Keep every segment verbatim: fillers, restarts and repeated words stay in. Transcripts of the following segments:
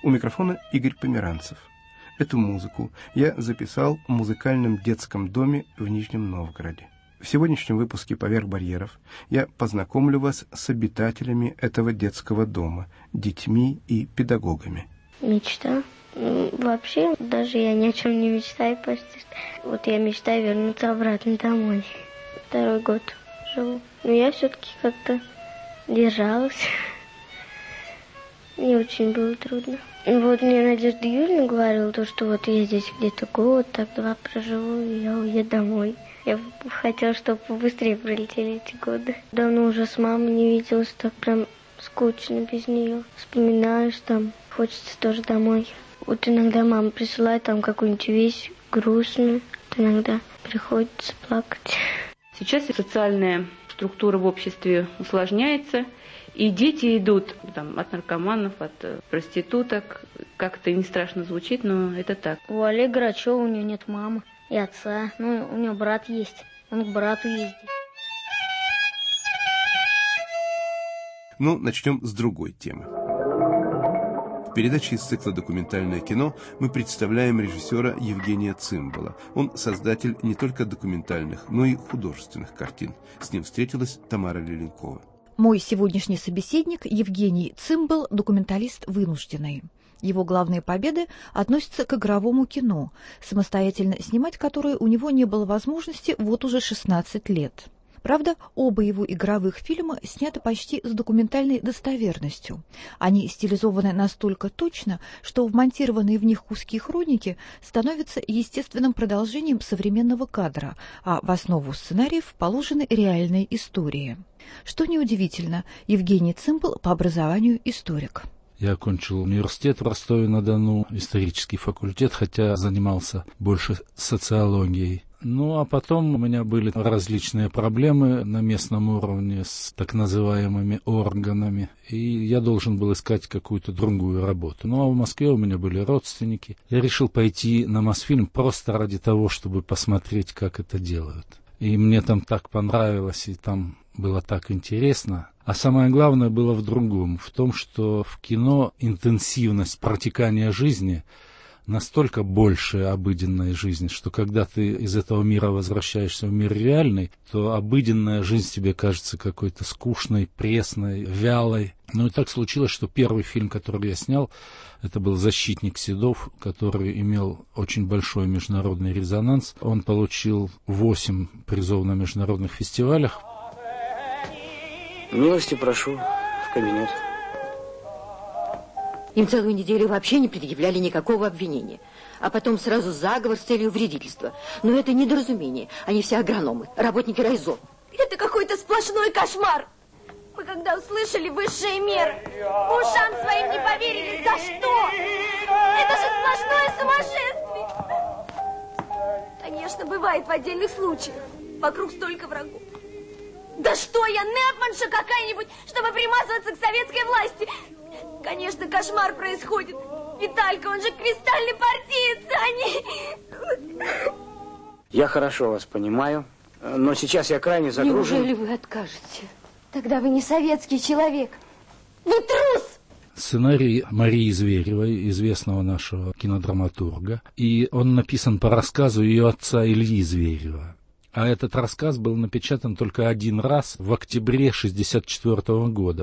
У микрофона Игорь Померанцев. Эту музыку я записал в музыкальном детском доме в Нижнем Новгороде. В сегодняшнем выпуске «Поверх барьеров» я познакомлю вас с обитателями этого детского дома, детьми и педагогами. Мечта? Ну, вообще, даже я ни о чем не мечтаю почти. Вот я мечтаю вернуться обратно домой. Второй год живу. Но я все-таки как-то держалась. Мне очень было трудно. Вот мне Надежда Юрьевна говорила, то, что вот я здесь где-то год, так два проживу, и я уеду домой. Я хотела, чтобы побыстрее пролетели эти годы. Давно уже с мамой не виделась, так прям скучно без нее. Вспоминаешь там, хочется тоже домой. Вот иногда мама присылает там какую-нибудь вещь грустную, иногда приходится плакать. Сейчас социальная структура в обществе усложняется, и дети идут там, от наркоманов, от проституток. Как-то не страшно звучит, но это так. У Олега Грачева у него нет мамы и отца. Ну, у него брат есть. Он к брату ездит. Ну, начнем с другой темы. В передаче из цикла «Документальное кино» мы представляем режиссера Евгения Цимбала. Он создатель не только документальных, но и художественных картин. С ним встретилась Тамара Леленкова. Мой сегодняшний собеседник Евгений Цимбал – документалист вынужденный. Его главные победы относятся к игровому кино, самостоятельно снимать которое у него не было возможности вот уже шестнадцать лет. Правда, оба его игровых фильма сняты почти с документальной достоверностью. Они стилизованы настолько точно, что вмонтированные в них куски хроники становятся естественным продолжением современного кадра, а в основу сценариев положены реальные истории. Что неудивительно, Евгений Цимбал по образованию историк. Я окончил университет в Ростове-на-Дону, исторический факультет, хотя занимался больше социологией. Ну, а потом у меня были различные проблемы на местном уровне с так называемыми органами, и я должен был искать какую-то другую работу. Ну, а в Москве у меня были родственники. Я решил пойти на Мосфильм просто ради того, чтобы посмотреть, как это делают. И мне там так понравилось, и там было так интересно. А самое главное было в другом, в том, что в кино интенсивность протекания жизни настолько больше обыденной жизни, что когда ты из этого мира возвращаешься в мир реальный, то обыденная жизнь тебе кажется какой-то скучной, пресной, вялой. Ну и так случилось, что первый фильм, который я снял, это был «Защитник Седов», который имел очень большой международный резонанс. Он получил восемь призов на международных фестивалях. Милости прошу в кабинет. Им целую неделю вообще не предъявляли никакого обвинения. А потом сразу заговор с целью вредительства. Но это недоразумение. Они все агрономы, работники райзо. Это какой-то сплошной кошмар. Мы когда услышали высшие меры, ушам своим не поверили. За что? Это же сплошное сумасшествие. Конечно, бывает в отдельных случаях. Вокруг столько врагов. Да что я, Непманша какая-нибудь, чтобы примазываться к советской власти? Конечно, кошмар происходит. Виталька, он же кристальный партиец, а не... Я хорошо вас понимаю, но сейчас я крайне загружен. Неужели вы откажете? Тогда вы не советский человек. Вы трус! Сценарий Марии Зверевой, известного нашего кинодраматурга, и он написан по рассказу ее отца Ильи Зверева. А этот рассказ был напечатан только один раз в октябре шестьдесят четвёртого года.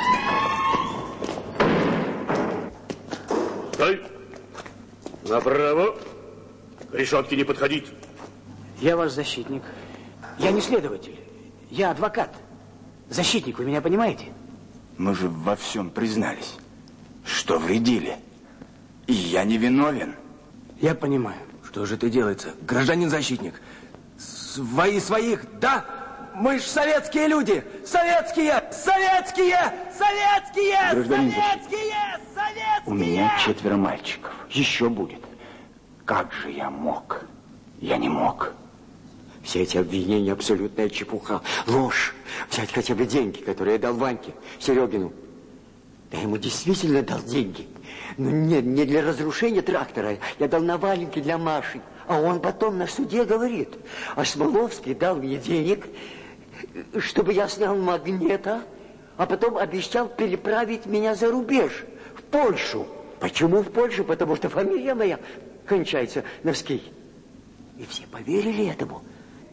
Стой! Направо! К решетке не подходить! Я ваш защитник. Я не следователь. Я адвокат. Защитник, вы меня понимаете? Мы же во всем признались, что вредили. И я не виновен. Я понимаю. Что же это делается, гражданин-защитник? Свои своих, да? Мы ж советские люди! Советские! Советские! Советские! Гражданин советские! Советские! У меня четверо мальчиков. Еще будет. Как же я мог? Я не мог. Все эти обвинения абсолютная чепуха. Ложь. Взять хотя бы деньги, которые я дал Ваньке, Серегину. Я ему действительно дал деньги. Но нет, не для разрушения трактора. Я дал на валенки для Маши. А он потом на суде говорит, а Смоловский дал мне денег, чтобы я снял Магнета, а потом обещал переправить меня за рубеж, в Польшу. Почему в Польше? Потому что фамилия моя кончается на «вский». И все поверили этому.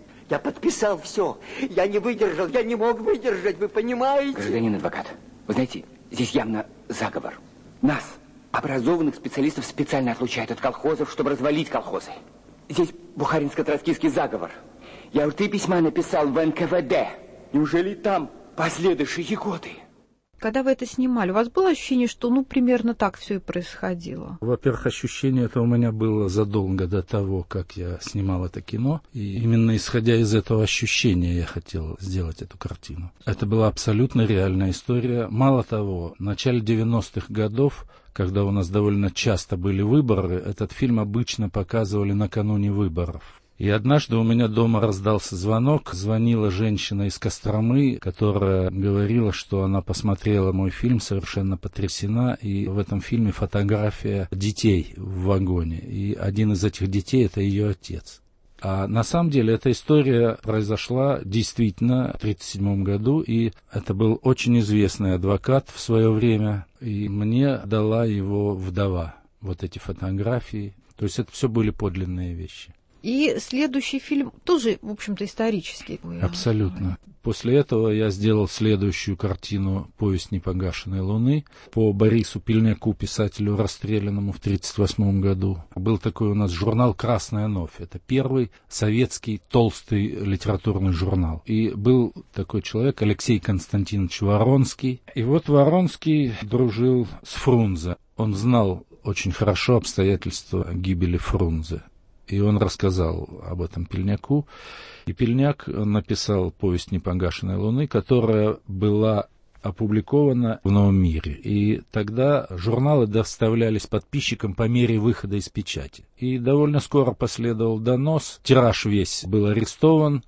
Я подписал все. Я не выдержал, я не мог выдержать, вы понимаете? Гражданин адвокат, вы знаете, здесь явно заговор. Нас, образованных специалистов, специально отлучают от колхозов, чтобы развалить колхозы. Здесь бухаринско-троцкийский заговор. Я уже три письма написал в эн ка вэ дэ. Неужели там последующие годы? Когда вы это снимали, у вас было ощущение, что, ну, примерно так все и происходило? Во-первых, ощущение это у меня было задолго до того, как я снимал это кино. И именно исходя из этого ощущения я хотел сделать эту картину. Это была абсолютно реальная история. Мало того, в начале девяностых годов, когда у нас довольно часто были выборы, этот фильм обычно показывали накануне выборов. И однажды у меня дома раздался звонок. Звонила женщина из Костромы, которая говорила, что она посмотрела мой фильм, совершенно потрясена. И в этом фильме фотография детей в вагоне. И один из этих детей – это ее отец. А на самом деле эта история произошла действительно в тридцать седьмом году. И это был очень известный адвокат в свое время. И мне дала его вдова вот эти фотографии. То есть это все были подлинные вещи. И следующий фильм тоже, в общем-то, исторический. Абсолютно. После этого я сделал следующую картину «Повесть непогашенной луны» по Борису Пельняку, писателю, расстрелянному в тридцать восьмом году. Был такой у нас журнал «Красная новь». Это первый советский толстый литературный журнал. И был такой человек Алексей Константинович Воронский. И вот Воронский дружил с Фрунзе. Он знал очень хорошо обстоятельства гибели Фрунзе. И он рассказал об этом Пельняку. И Пельняк написал «Повесть непогашенной луны», которая была опубликована в «Новом мире». И тогда журналы доставлялись подписчикам по мере выхода из печати. И довольно скоро последовал донос. Тираж весь был арестован.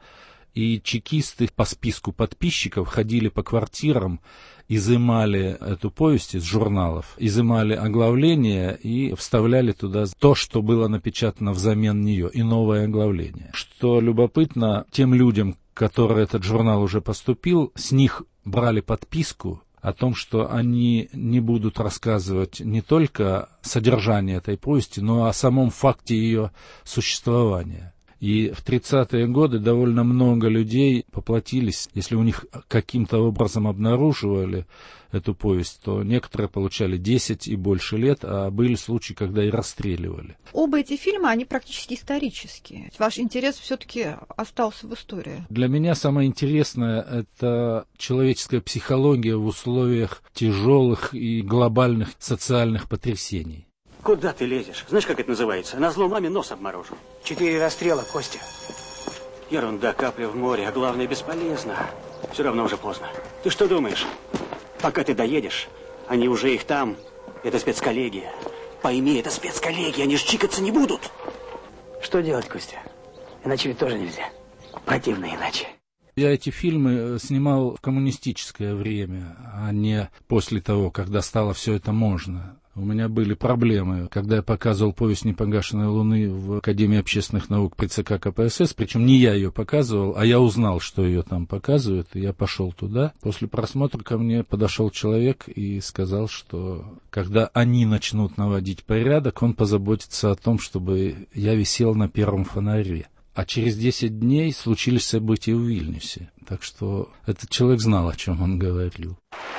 И чекисты по списку подписчиков ходили по квартирам, изымали эту повесть из журналов, изымали оглавление и вставляли туда то, что было напечатано взамен нее, и новое оглавление. Что любопытно, тем людям, которые этот журнал уже поступил, с них брали подписку о том, что они не будут рассказывать не только содержание этой повести, но и о самом факте ее существования. И в тридцатые годы довольно много людей поплатились, если у них каким-то образом обнаруживали эту повесть, то некоторые получали десять и больше лет, а были случаи, когда и расстреливали. Оба эти фильма, они практически исторические. Ваш интерес все-таки остался в истории. Для меня самое интересное – это человеческая психология в условиях тяжелых и глобальных социальных потрясений. Куда ты лезешь? Знаешь, как это называется? Назло маме нос обморожу. Четыре расстрела, Костя. Ерунда, капля в море, а главное, бесполезно. Все равно уже поздно. Ты что думаешь? Пока ты доедешь, они уже их там. Это спецколлегия. Пойми, это спецколлегия, они ж чикаться не будут. Что делать, Костя? Иначе ведь тоже нельзя. Противно иначе. Я эти фильмы снимал в коммунистическое время, а не после того, когда стало все это можно. У меня были проблемы, когда я показывал «Повесть непогашенной луны» в Академии общественных наук при ЦК ка пэ эс эс, причем не я ее показывал, а я узнал, что ее там показывают, и я пошел туда. После просмотра ко мне подошел человек и сказал, что когда они начнут наводить порядок, он позаботится о том, чтобы я висел на первом фонаре. А через десять дней случились события в Вильнюсе, так что этот человек знал, о чем он говорил.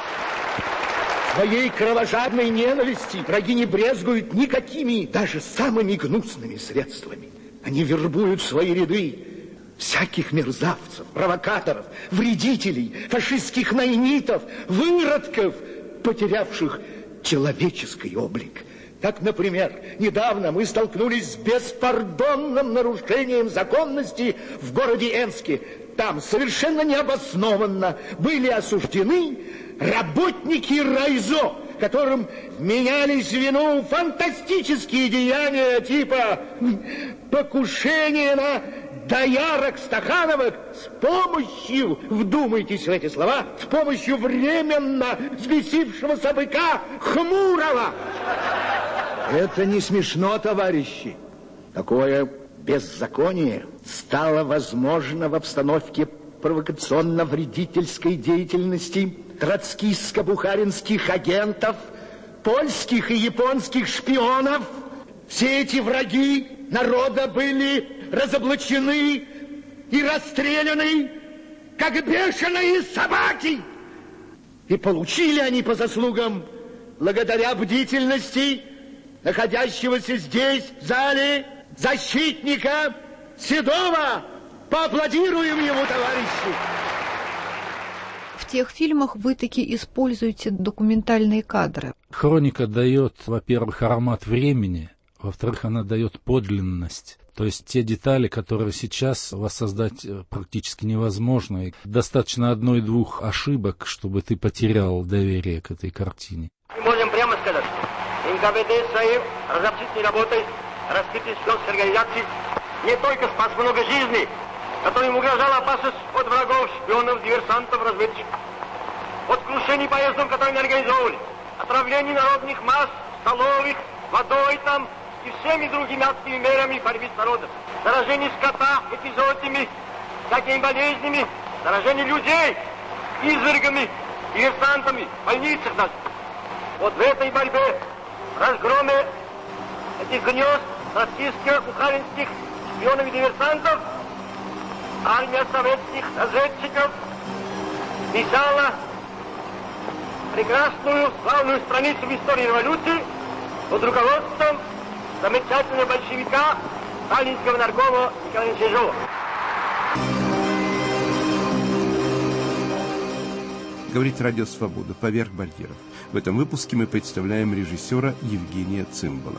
Своей кровожадной ненависти враги не брезгуют никакими, даже самыми гнусными средствами. Они вербуют в свои ряды всяких мерзавцев, провокаторов, вредителей, фашистских наимитов, выродков, потерявших человеческий облик. Так, например, недавно мы столкнулись с беспардонным нарушением законности в городе Энске. Там совершенно необоснованно были осуждены работники райзо, которым вменялись в вину фантастические деяния типа покушения на доярок Стахановых с помощью, вдумайтесь в эти слова, с помощью временно взбесившегося быка Хмурого. Это не смешно, товарищи. Такое беззаконие стало возможно в обстановке провокационно-вредительской деятельности троцкистско-бухаринских агентов польских и японских шпионов. Все эти враги народа были разоблачены и расстреляны, как бешеные собаки. И получили они по заслугам, благодаря бдительности находящегося здесь, в зале, защитника Седова. Поаплодируем ему, товарищи! В тех фильмах вы таки используете документальные кадры. Хроника дает, во-первых, аромат времени, во-вторых, она дает подлинность. То есть те детали, которые сейчас воссоздать практически невозможно. И достаточно одной-двух ошибок, чтобы ты потерял доверие к этой картине. Мы можем прямо сказать, эн ка вэ дэ своей разобщительной работой раскрытия шпионской организации не только спас много жизней, которым угрожала опасность от врагов, шпионов, диверсантов, разведчиков, от крушений поездов, которые они организовывали, отравлений народных масс, столовых, водой там, и всеми другими адскими мерами борьбы с народом. Заражение скота эпизодами, всякими болезнями, заражение людей, извергами, диверсантами, в больницах даже. Вот в этой борьбе, разгроме этих гнезд российских, ухаринских шпионов и диверсантов, армия советских разведчиков писала прекрасную, славную страницу в истории революции под руководством замечательного большевика, сталинского наркома Николая Чижова. Говорит Радио Свобода, поверх барьеров. В этом выпуске мы представляем режиссера Евгения Цимбала.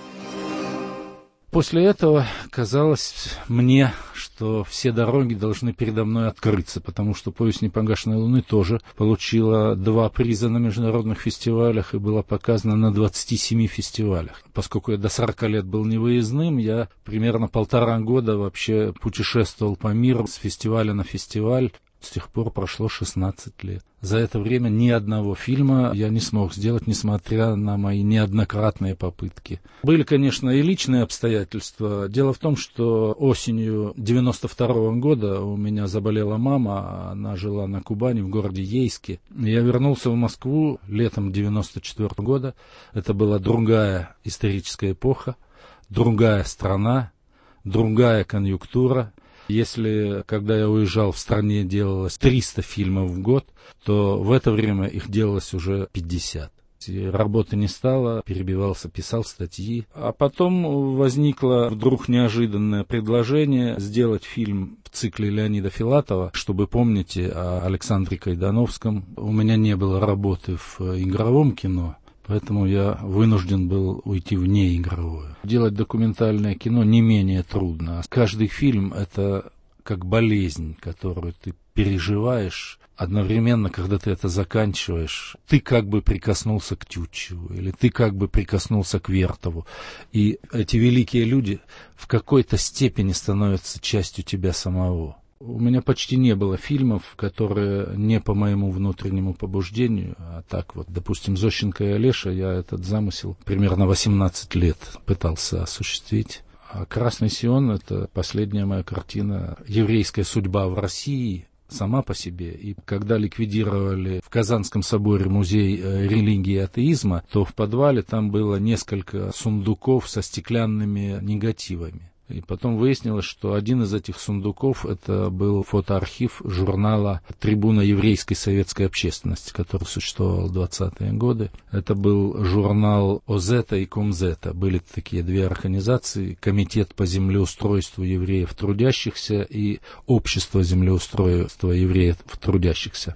После этого казалось мне, что все дороги должны передо мной открыться, потому что «Повесть непогашенной луны» тоже получила два приза на международных фестивалях и была показана на двадцати семи фестивалях. Поскольку я до сорока лет был невыездным, я примерно полтора года вообще путешествовал по миру с фестиваля на фестиваль. С тех пор прошло шестнадцать лет. За это время ни одного фильма я не смог сделать, несмотря на мои неоднократные попытки. Были, конечно, и личные обстоятельства. Дело в том, что осенью девяносто второго года у меня заболела мама, она жила на Кубани, в городе Ейске. Я вернулся в Москву летом девяносто четвёртого года. Это была другая историческая эпоха, другая страна, другая конъюнктура. Если, когда я уезжал, в стране делалось триста фильмов в год, то в это время их делалось уже пятьдесят. И работы не стало, перебивался, писал статьи. А потом возникло вдруг неожиданное предложение сделать фильм в цикле Леонида Филатова, чтобы помните о Александре Кайдановском. У меня не было работы в игровом кино, поэтому я вынужден был уйти в неигровое. Делать документальное кино не менее трудно. Каждый фильм — это как болезнь, которую ты переживаешь. Одновременно, когда ты это заканчиваешь, ты как бы прикоснулся к Тютчеву, или ты как бы прикоснулся к Вертову. И эти великие люди в какой-то степени становятся частью тебя самого. У меня почти не было фильмов, которые не по моему внутреннему побуждению, а так вот, допустим, «Зощенко и Олеша», я этот замысел примерно восемнадцать лет пытался осуществить. А «Красный Сион» — это последняя моя картина, еврейская судьба в России сама по себе. И когда ликвидировали в Казанском соборе музей религии и атеизма, то в подвале там было несколько сундуков со стеклянными негативами. И потом выяснилось, что один из этих сундуков — это был фотоархив журнала «Трибуна еврейской советской общественности», который существовал в двадцатые годы. Это был журнал ОЗЭТа и Комзета. Были такие две организации: Комитет по землеустройству евреев трудящихся и Общество землеустройства евреев трудящихся.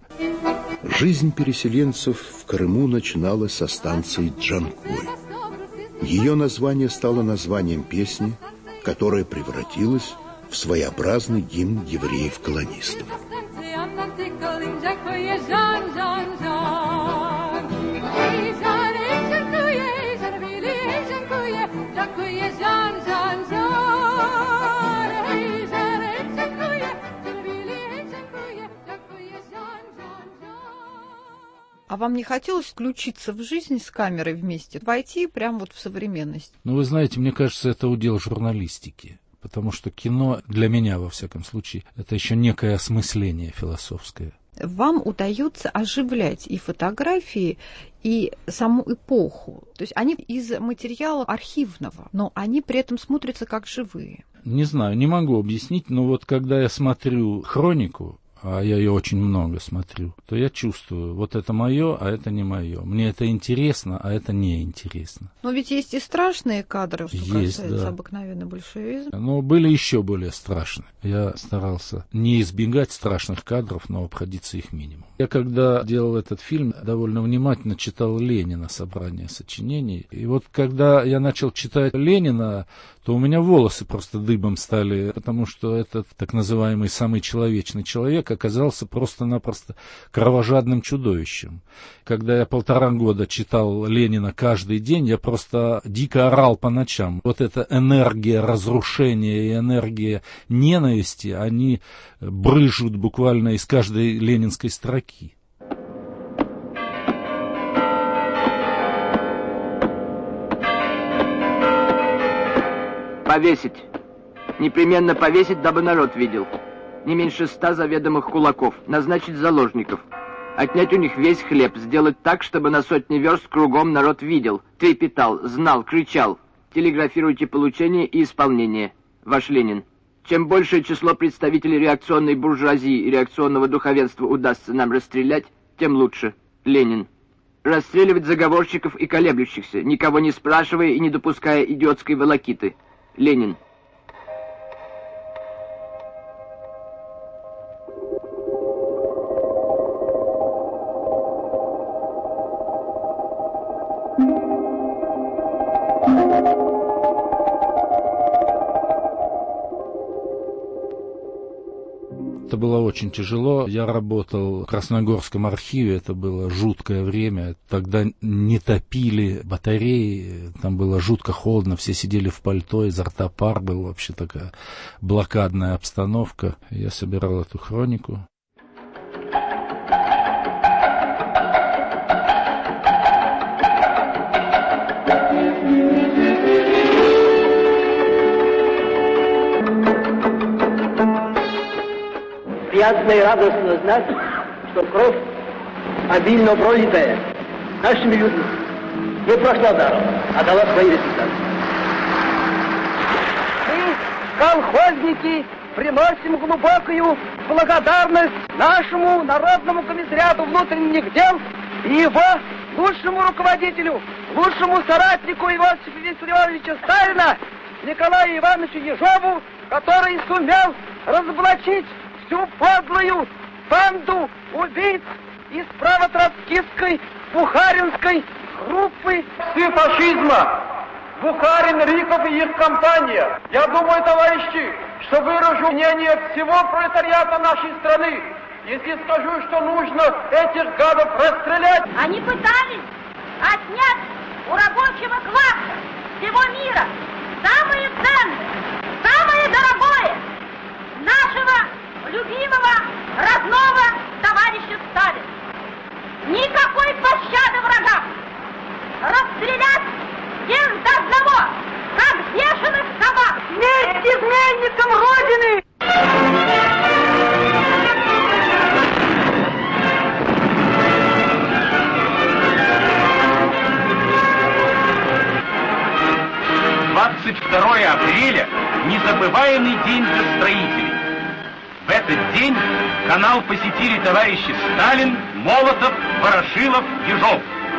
Жизнь переселенцев в Крыму начиналась со станции Джанкой. Ее название стало названием песни, которая превратилась в своеобразный гимн евреев-колонистов. А вам не хотелось включиться в жизнь с камерой вместе, войти прямо вот в современность? Ну, вы знаете, мне кажется, это удел журналистики. потому что кино, для меня, во всяком случае, это еще некое осмысление философское. Вам удается оживлять и фотографии, и саму эпоху. То есть они из материала архивного, но они при этом смотрятся как живые. Не знаю, не могу объяснить, но вот когда я смотрю хронику, а я ее очень много смотрю, то я чувствую, вот это мое, а это не мое. Мне это интересно, а это неинтересно. Но ведь есть и страшные кадры, что есть, касается да. обыкновенного большевизма. Но были еще более страшные. Я старался не избегать страшных кадров, но обходиться их минимум. Я когда делал этот фильм, довольно внимательно читал Ленина, собрание сочинений. И вот когда я начал читать Ленина, то у меня волосы просто дыбом стали, потому что этот так называемый самый человечный человек оказался просто-напросто кровожадным чудовищем. Когда я полтора года читал Ленина каждый день, я просто дико орал по ночам. Вот эта энергия разрушения и энергия ненависти, они брызжут буквально из каждой ленинской строки. Повесить. Непременно повесить, дабы народ видел. Не меньше ста заведомых кулаков. Назначить заложников. Отнять у них весь хлеб. Сделать так, чтобы на сотни верст кругом народ видел. Трепетал, знал, кричал. Телеграфируйте получение и исполнение. Ваш Ленин. Чем большее число представителей реакционной буржуазии и реакционного духовенства удастся нам расстрелять, тем лучше. Ленин. Расстреливать заговорщиков и колеблющихся, никого не спрашивая и не допуская идиотской волокиты. Ленин. Это было очень тяжело. Я работал в Красногорском архиве, это было жуткое время. Тогда не топили батареи, там было жутко холодно, все сидели в пальто, изо рта пар, была вообще такая блокадная обстановка. Я собирал эту хронику. Приятно и радостно знать, что кровь, обильно пролитая нашими людьми, не прошла даром, а дала свои результаты. Мы, колхозники, приносим глубокую благодарность нашему Народному комиссариату внутренних дел и его лучшему руководителю, лучшему соратнику Иосифа Виссарионовича Сталина, Николаю Ивановичу Ежову, который сумел разоблачить всю подлую банду убийц из правотроцкистской бухаринской группы фашизма. Бухарин, Риков и их компания. Я думаю, товарищи, что выражу мнение всего пролетариата нашей страны, если скажу, что нужно этих гадов расстрелять. Они пытались отнять у рабочего класса всего мира самые ценные, самое дорогое нашего любимого, родного товарища Сталина. Никакой пощады врагам. Расстрелять всех до одного, как бешеных собак. Смерть изменникам Родины! двадцать второе апреля – незабываемый день для строителей. В этот день канал посетили товарищи Сталин, Молотов, Ворошилов, Ежов.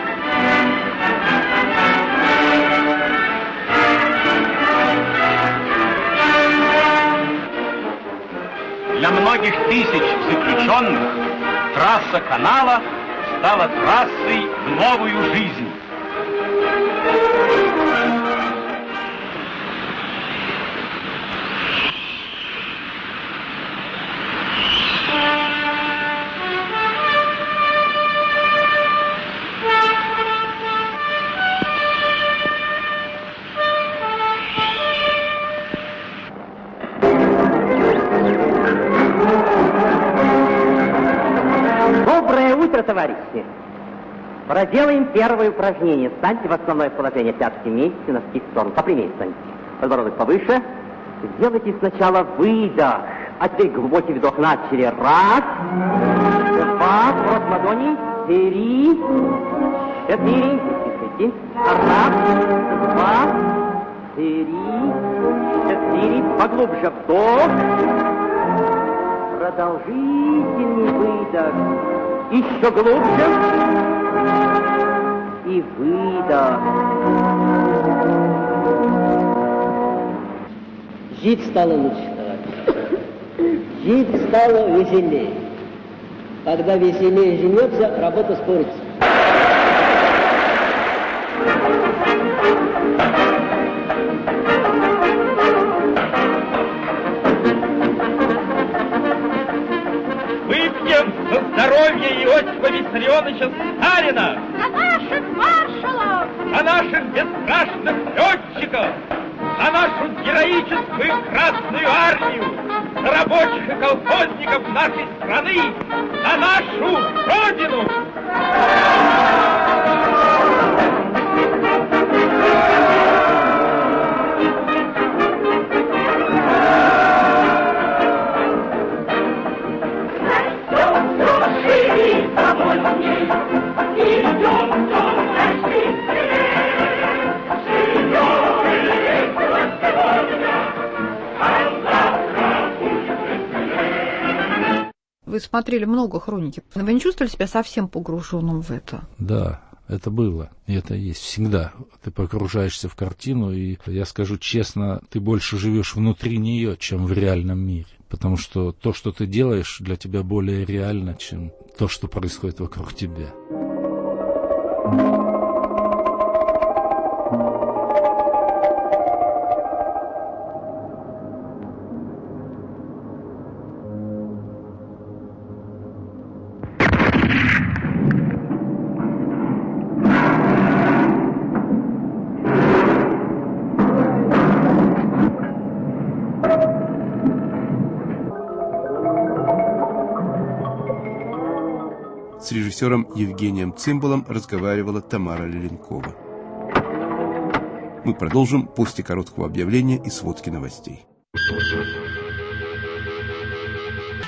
Для многих тысяч заключенных трасса канала стала трассой в новую жизнь. Товарищи, проделаем первое упражнение. Встаньте в основное положение, пятки вместе, носки в сторону. Попрямее встаньте. Подбородок повыше. Сделайте сначала выдох, а теперь глубокий вдох начали. Раз, два, рот ладони, три, четыре, десять. Раз, два, три, четыре, поглубже вдох. Продолжительный выдох. Еще глубже. И выдох. Жить стало лучше, товарищ. Жить стало веселее. Когда веселее живется, работа спорится. Выпьем за здоровье Иосифа Виссарионовича Сталина! За наших маршалов! За наших бесстрашных летчиков! За нашу героическую Красную Армию! За рабочих и колхозников нашей страны! За нашу Родину! Вы смотрели много хроники. Вы не чувствовали себя совсем погруженным в это? Да, это было. И это есть всегда. Ты погружаешься в картину, и я скажу честно, ты больше живешь внутри нее, чем в реальном мире. Потому что то, что ты делаешь, для тебя более реально, чем то, что происходит вокруг тебя. С режиссером Евгением Цимбалом разговаривала Тамара Леленкова. Мы продолжим после короткого объявления и сводки новостей.